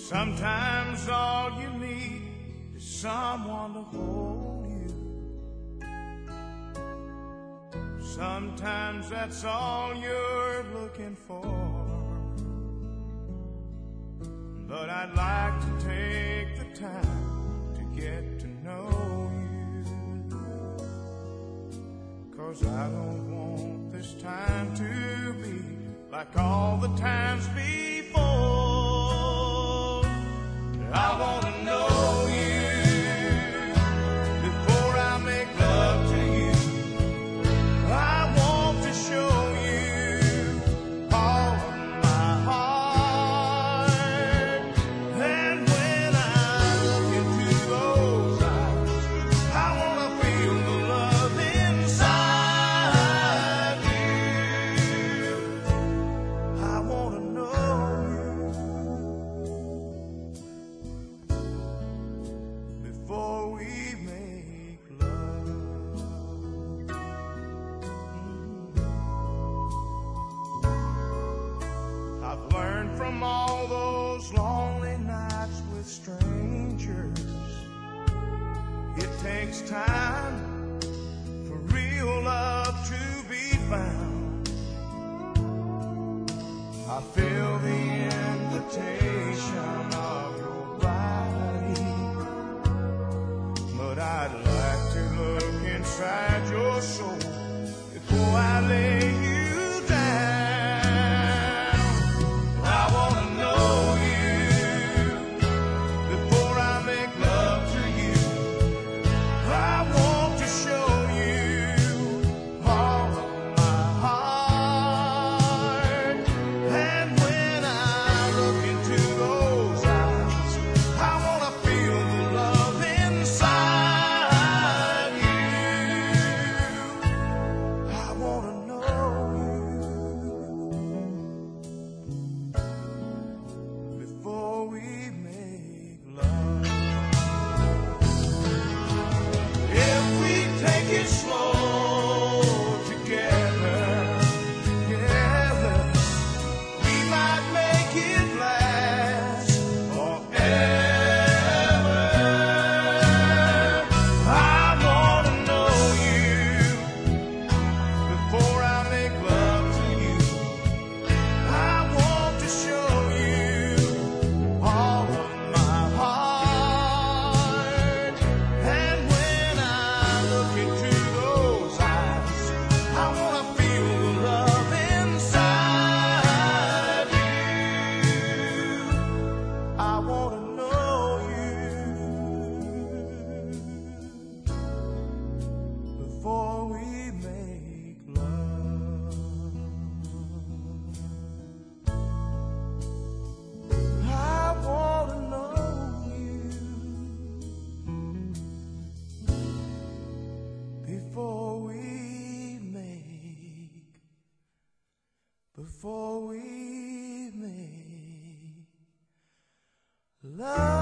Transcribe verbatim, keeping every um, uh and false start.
Sometimes all you need is someone to hold you. Sometimes that's all you're looking for. But I'd like to take the time to get to know you, 'cause I don't want this time to be like all the times before. I want to know you before I make love to you. I want to show you all of my heart. And when I look into those eyes, I want to feel the love inside you. I want to know before we make love. Mm-hmm. I've learned from all those lonely nights with strangers, it takes time for real love to be found. I feel the invitation of your body, but I'd like to look inside your soul before I lay you down. I want to know you before I make love to you. I want to show you all of my heart. And when I look into those eyes, I want to feel the love inside you. I want to know you before we make love. If we take it slow together, together, we might make it last forever. I want to know you before I make love to you. I want to show you all of my heart. And when I look into those eyes, I want to feel the love inside you. I want to know you before we make love. I want to know you before we make, before we make love.